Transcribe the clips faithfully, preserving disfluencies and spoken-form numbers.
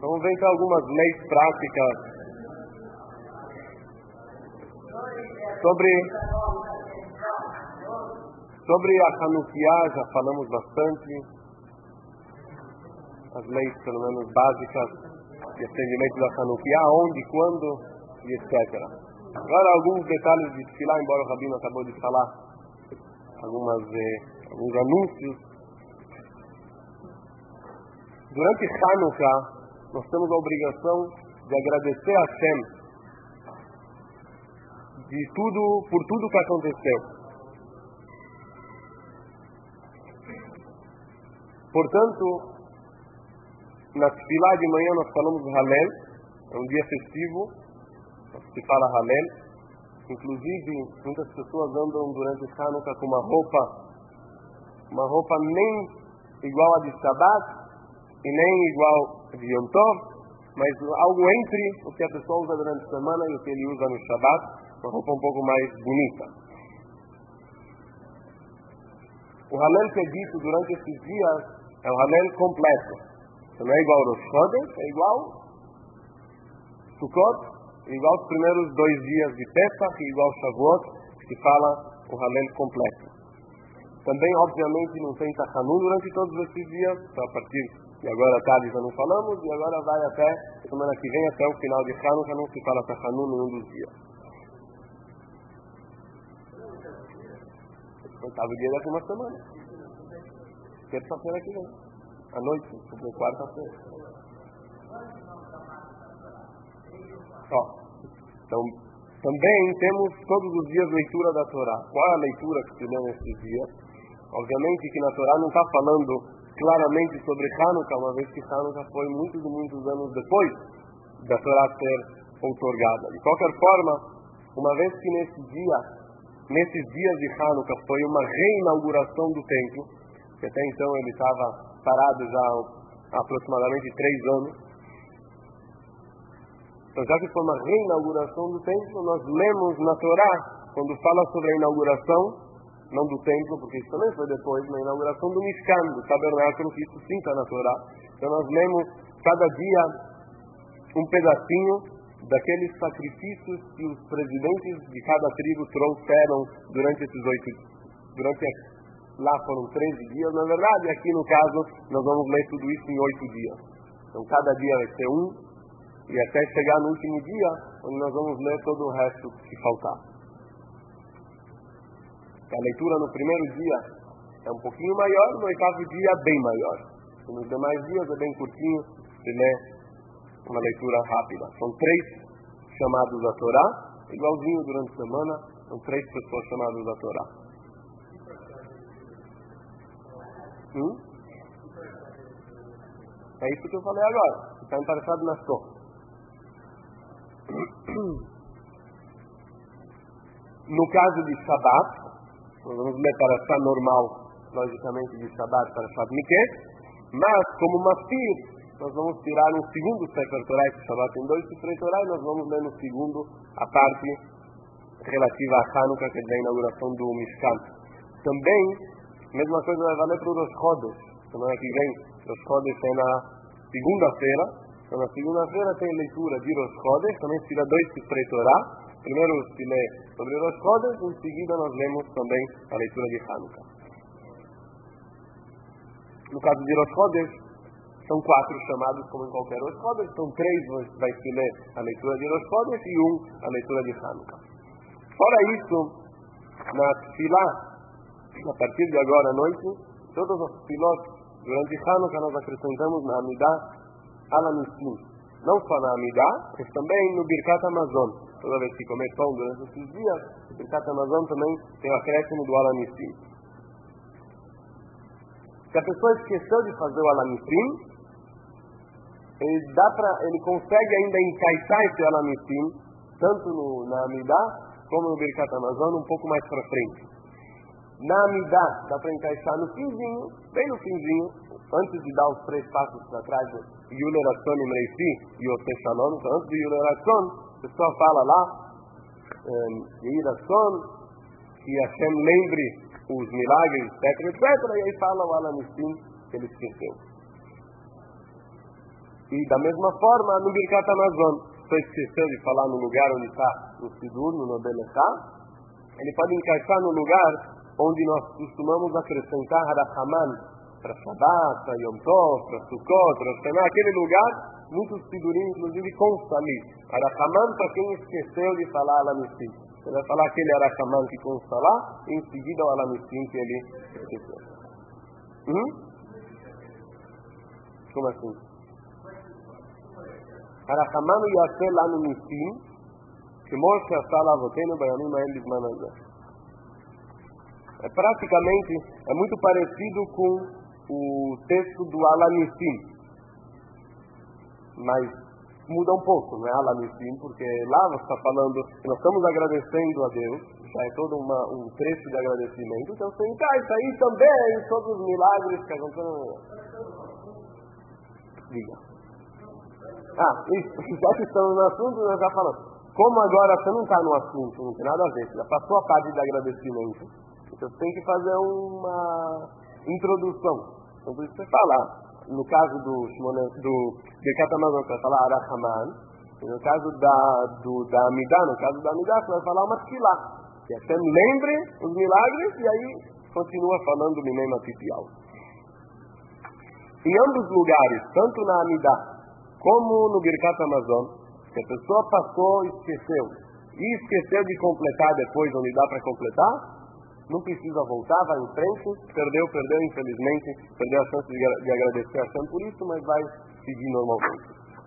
Vamos ver então algumas leis práticas sobre, sobre a Hanukkah. Já falamos bastante, as leis pelo menos básicas de atendimento da Hanukkah, onde, quando e etcétera. Agora alguns detalhes de Tefilá, embora o Rabino acabou de falar algumas, eh, alguns anúncios. Durante Hanukkah nós temos a obrigação de agradecer a Hashem de tudo, por tudo que aconteceu. Portanto, na Tefilá de manhã nós falamos Halel, é um dia festivo, se fala Halel. Inclusive, muitas pessoas andam durante Hanukkah com uma roupa, uma roupa nem igual a de Shabbat e nem igual a de Yom Tov, mas algo entre o que a pessoa usa durante a semana e o que ele usa no Shabbat, uma roupa um pouco mais bonita. O Halel que é dito durante esses dias é o Halel completo. Então não é igual ao Rosh Chodesh, é igual Sukkot, é igual aos primeiros dois dias de Pesach e igual ao Shavuot, que fala o Halel completo. Também, obviamente, não tem Tachanun durante todos esses dias, então, a partir de agora à tarde já não falamos, e agora vai até semana que vem, até o final de Hanukkah, não se fala Tachanun nenhum dos dias. Oitavo dia daqui uma semana. Terça-feira que vem. À noite, sobre quarta-feira. Ó, então, também temos todos os dias leitura da Torá. Qual é a leitura que se lê nesses dias? Obviamente que na Torá não está falando claramente sobre Hanukkah, uma vez que Hanukkah foi muitos e muitos anos depois da Torá ser outorgada. De qualquer forma, uma vez que nesse dia, nesses dias de Hanukkah foi uma reinauguração do templo, que até então ele estava parado já há aproximadamente três anos. Então, já que foi uma reinauguração do templo, nós lemos na Torá, quando fala sobre a inauguração, não do templo, porque isso também foi depois, na inauguração do Mishkan, do tabernáculo, que isso sim está na Torá. Então nós lemos cada dia um pedacinho daqueles sacrifícios que os presidentes de cada tribo trouxeram durante esses oito durante lá foram treze dias, na verdade, aqui no caso nós vamos ler tudo isso em oito dias. Então cada dia vai ser um, e até chegar no último dia, onde nós vamos ler todo o resto que faltar. A leitura no primeiro dia é um pouquinho maior, no oitavo dia é bem maior. E nos demais dias é bem curtinho, se lê uma leitura rápida. São três chamados à Torá, igualzinho durante a semana, são três pessoas chamadas à Torá. Hum? É isso que eu falei agora, está interessado na Torá. No caso de Shabbat, nós vamos ler para Shá normal, logicamente de Shabbat para Shabbat Miket, mas como Maftir, nós vamos tirar um segundo Sefer Torah, que Shabbat tem dois Sefer Torah, e nós vamos ler no segundo a parte relativa a Hanukkah, que é da inauguração do Mishkan. Também, mesma coisa vai valer para o Rosh Chodesh, semana que vem, Rosh Chodesh é na segunda-feira, então na segunda-feira tem leitura de Rosh Chodesh, também se tira dois Sefer Torah. Primeiro se lê sobre Rosh Chodesh, em seguida nós lemos também a leitura de Hanukkah. No caso de Rosh Chodesh, são quatro chamados como em qualquer Rosh Chodesh, são três vai se ler a leitura de Rosh Chodesh e um a leitura de Hanukkah. Fora isso, na Tefilá, a partir de agora à noite, todos os Tefilot durante Hanukkah nós acrescentamos na Amidah Alamissim. Não só na Amidah, mas também no Birkat Hamazon. Toda vez que comer pão durante esses dias, o Birkat Hamazon também tem o acréscimo do Alamissim. Se a pessoa esqueceu de fazer o Alamissim, ele, dá pra, ele consegue ainda encaixar esse Alamissim, tanto no, na Amidah, como no Birkat Hamazon, um pouco mais para frente. Na Amidah, dá para encaixar no finzinho, bem no finzinho, antes de dar os três passos para trás, Yuler Atzon Imreisi e Ose Shalom. Então, antes do Yuler Atzon, a pessoa fala lá, Yeir Atzon, que Hashem lembre os milagres, etc, etcétera. E aí fala o Alamissim que ele esqueceu. E da mesma forma, no Birkat Hamazon, se esqueceu de falar no lugar onde está no Sidur, no Nobelechá, ele pode encaixar no lugar onde nós costumamos acrescentar Harachaman para Shabbat, para Yom Tov, para Sukkot, para Shana, aquele lugar, muitos Sidurim, inclusive, consta ali. Harachaman para quem esqueceu de falar Alamissim. Ele vai falar aquele Harachaman que consta lá, e em seguida o Alamissim que ele esqueceu. Hum? Como assim? Harachaman Yaseh Lanu Nissim, כמו שעשה לאבותינו בימים ההם בזמן הזה. É praticamente, é muito parecido com o texto do Alanissim, mas muda um pouco, não é Alanissim, porque lá você está falando, nós estamos agradecendo a Deus, já é todo uma, um trecho de agradecimento, então você encaixa aí também todos os milagres que aconteceram. Diga. Ah, isso, já que estamos no assunto, nós já falamos. Como agora você não está no assunto, não tem nada a ver, você já passou a parte de agradecimento, então você tem que fazer uma introdução. Então por isso você fala, no caso do do Birkat Hamazon, você vai falar Harachaman, e no caso da, do, da Amidah, no caso da Amidah, você vai falar uma tefilá, que você lembre os milagres e aí continua falando o Minei Matitial. Em ambos lugares, tanto na Amidah como no Birkat Hamazon, se a pessoa passou e esqueceu, e esqueceu de completar depois, onde dá para completar, não precisa voltar, vai em frente, perdeu, perdeu, infelizmente, perdeu a chance de, de agradecer a Hashem por isso, mas vai seguir normalmente.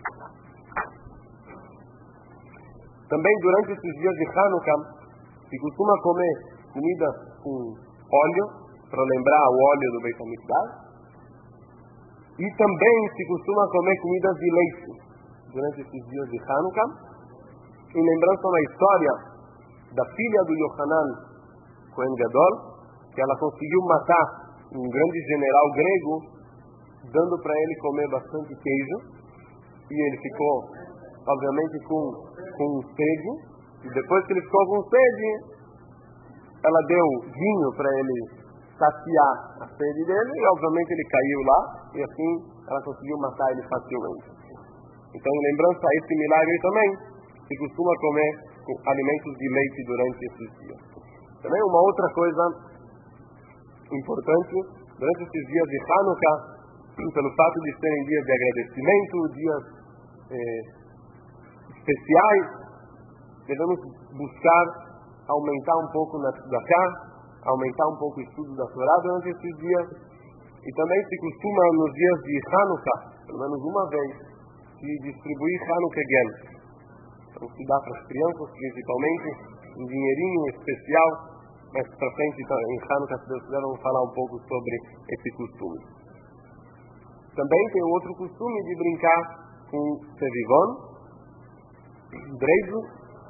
Também durante esses dias de Hanukkah, se costuma comer comida com óleo, para lembrar o óleo do Beit HaMikdash, e também se costuma comer comidas de leite durante esses dias de Hanukkah, em lembrança uma história da filha do Yohanan Kohen Gadol, que ela conseguiu matar um grande general grego, dando para ele comer bastante queijo, e ele ficou, obviamente, com, com sede, e depois que ele ficou com sede, ela deu vinho para ele saciar a sede dele, e obviamente ele caiu lá, e assim ela conseguiu matar ele facilmente. Então, em lembrança a esse milagre também, se costuma comer alimentos de leite durante esses dias. Também uma outra coisa importante, durante esses dias de Hanukkah, pelo fato de serem dias de agradecimento, dias eh, especiais, devemos buscar aumentar um pouco na Tzedakah, aumentar um pouco o estudo da Torá durante esses dias. E também se costuma, nos dias de Hanukkah, pelo menos uma vez, e distribuir Hanukkah Gel. Então se dá para as crianças, principalmente, um dinheirinho especial, mas para frente em Hanukkah, se Deus quiser, vamos falar um pouco sobre esse costume. Também tem outro costume de brincar com Sevivon, Dreizu,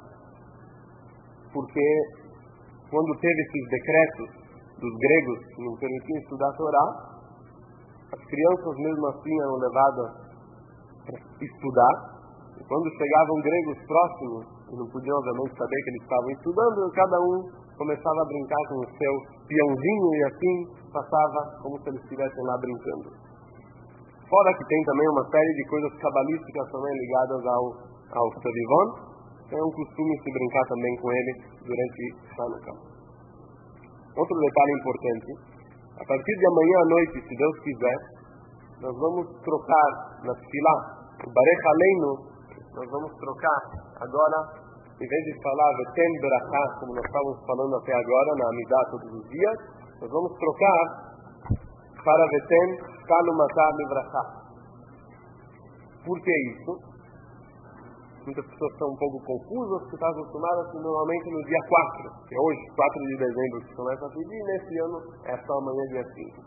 porque quando teve esses decretos dos gregos que não permitiam estudar a Torá, as crianças mesmo assim eram levadas para estudar, e quando chegavam gregos próximos, e não podiam obviamente saber que eles estavam estudando, cada um começava a brincar com o seu peãozinho e assim passava como se eles estivessem lá brincando. Fora que tem também uma série de coisas cabalísticas também ligadas ao, ao Sevivon, é um costume se brincar também com ele durante Hanukkah. Outro detalhe importante, a partir de amanhã à noite, se Deus quiser, nós vamos trocar na Tefilá, o Barech Aleinu, nós vamos trocar agora, em vez de falar Vetem Berachá, como nós estávamos falando até agora, na Amidah todos os dias, nós vamos trocar para Vetem Kanu Matah Mivrachá. Por que isso? Muitas pessoas estão um pouco confusas, porque estão acostumadas que normalmente no dia quatro, que é hoje, quatro de dezembro, que começa a pedir, e nesse ano é só amanhã, dia cinco.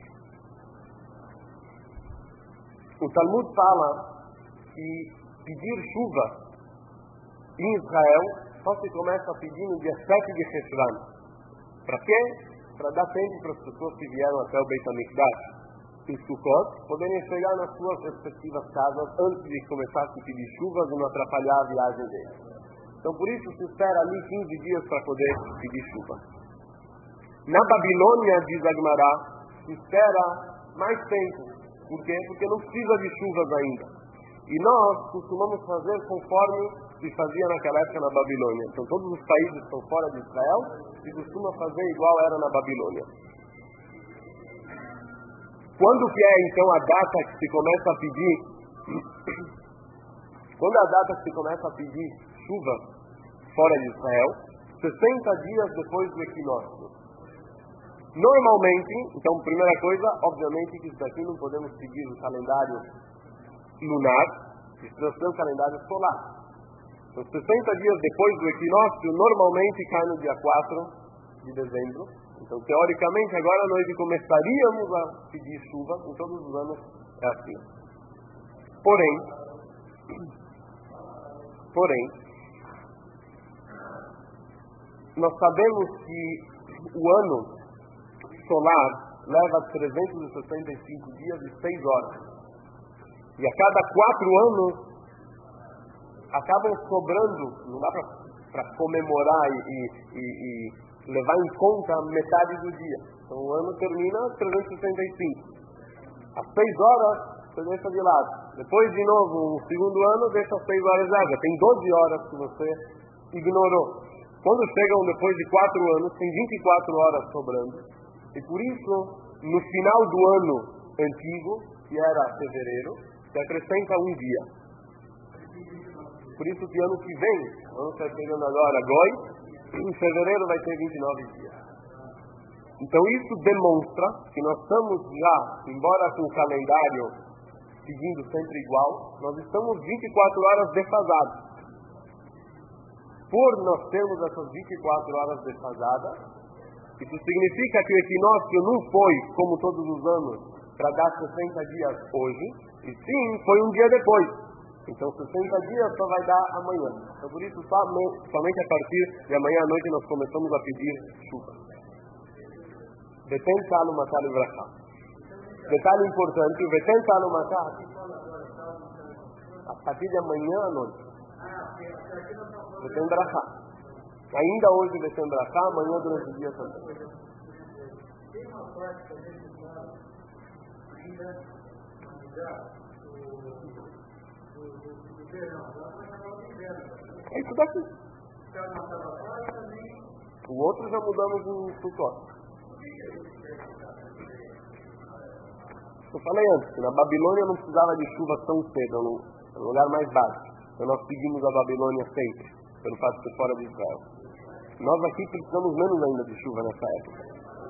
O Talmud fala que pedir chuva em Israel só se começa a pedir no dia sete de Heshvan. Para quê? Para dar tempo para as pessoas que vieram até o Beit HaMikdash em Sukkot poderem chegar nas suas respectivas casas antes de começar a pedir chuvas e não atrapalhar a viagem deles. Então por isso se espera ali quinze dias para poder pedir chuva. Na Babilônia, diz a Gemara, se espera mais tempo. Por quê? Porque não precisa de chuvas ainda. E nós costumamos fazer conforme se fazia naquela época na Babilônia. Então todos os países que estão fora de Israel se costuma fazer igual era na Babilônia. Quando que é então a data que se começa a pedir? Quando é a data que se começa a pedir chuva fora de Israel? sessenta dias depois do equinócio. Normalmente, então primeira coisa, obviamente que isso daqui não podemos seguir o calendário lunar, precisa ser o calendário solar. Então sessenta dias depois do equinócio, normalmente cai no dia quatro de dezembro. Então teoricamente agora nós começaríamos a pedir chuva, em todos os anos é assim. Porém, porém, nós sabemos que o ano solar leva trezentos e sessenta e cinco dias e seis horas. E a cada quatro anos acabam sobrando, não dá para comemorar e, e, e levar em conta metade do dia. Então o ano termina trezentos e sessenta e cinco. Às seis horas você deixa de lado. Depois de novo, no segundo ano, deixa as seis horas lá. Já tem doze horas que você ignorou. Quando chegam depois de quatro anos, tem vinte e quatro horas sobrando. E por isso, no final do ano antigo, que era fevereiro, se acrescenta um dia. Por isso que ano que vem, vamos estar chegando agora, Goi, em fevereiro vai ter vinte e nove dias. Então isso demonstra que nós estamos já, embora com o calendário seguindo sempre igual, nós estamos vinte e quatro horas defasados. Por nós termos essas vinte e quatro horas defasadas, isso significa que o equinócio não foi, como todos os anos, para dar sessenta dias hoje, e sim, foi um dia depois. Então sessenta dias só vai dar amanhã. Então por isso, somente a partir de amanhã à noite nós começamos a pedir chuva. Veten talo matar e vrachá. Detalhe importante, o Veten talo matar, a partir de amanhã à noite. Veten brachá. Ainda hoje Veten brachá, amanhã durante o dia também. Tem uma parte que a gente fala ainda é isso daqui. O outro já mudamos em Sukkot. Eu falei antes que na Babilônia não precisava de chuva tão cedo, era um lugar mais baixo. Então nós seguimos a Babilônia sempre, pelo fato de ser fora de Israel. Nós aqui precisamos menos ainda de chuva nessa época.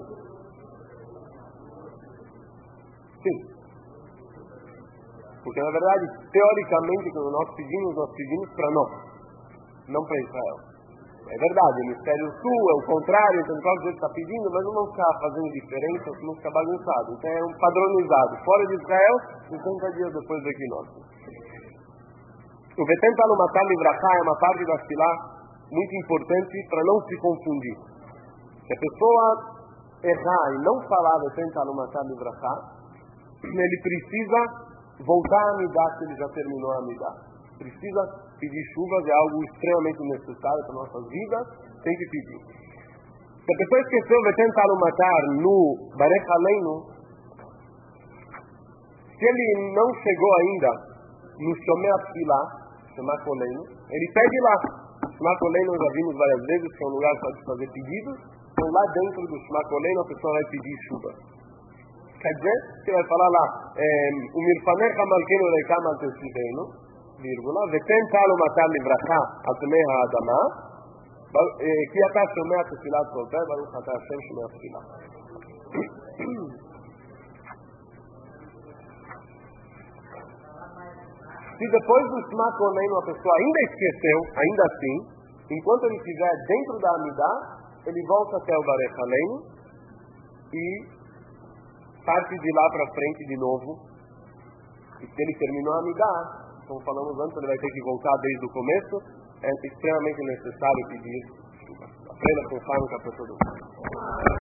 Sim. Porque na verdade, teoricamente, quando nós pedimos, nós pedimos para nós, não para Israel. É verdade, o hemisfério sul é o contrário, então quase ele está pedindo, mas não vão ficar fazendo diferença, não ficar bagunçado. Então é um padronizado. Fora de Israel, sessenta dias depois do equinócio. O Veten talo matar e vrachá é uma parte da Tefilá muito importante para não se confundir. Se a pessoa errar e não falar Veten talo matar e vrachá, ele precisa voltar a Amidá se ele já terminou a Amidá. Precisa pedir chuvas, é algo extremamente necessário para nossas vidas, tem que pedir. Se a pessoa esqueceu de tentar matar no Barech Aleinu, se ele não chegou ainda no Shomei Atfilá, Shema Koleinu, ele pede lá. Shema Koleinu já vimos várias vezes, que é um lugar para se fazer pedidos, então lá dentro do Shema Koleinu a pessoa vai pedir chuva. Quer dizer, você vai falar lá, o Mirfanecha Malkeinu Reikam Al-Tesivenu, vírgula, Veten talo matar livrachá al-pnei ha'adama, ki ata shomea tefilat solter, baruch ata Hashem shomea tefilá. Se depois do Shema Koleinu a pessoa ainda esqueceu, ainda assim, enquanto ele estiver dentro da Amidá, ele volta até o Barech Aleinu e parte de lá para frente de novo. E se ele terminou a Amidá, como falamos antes, ele vai ter que voltar desde o começo. É extremamente necessário pedir chuva. Apenas com fábrica para todo mundo.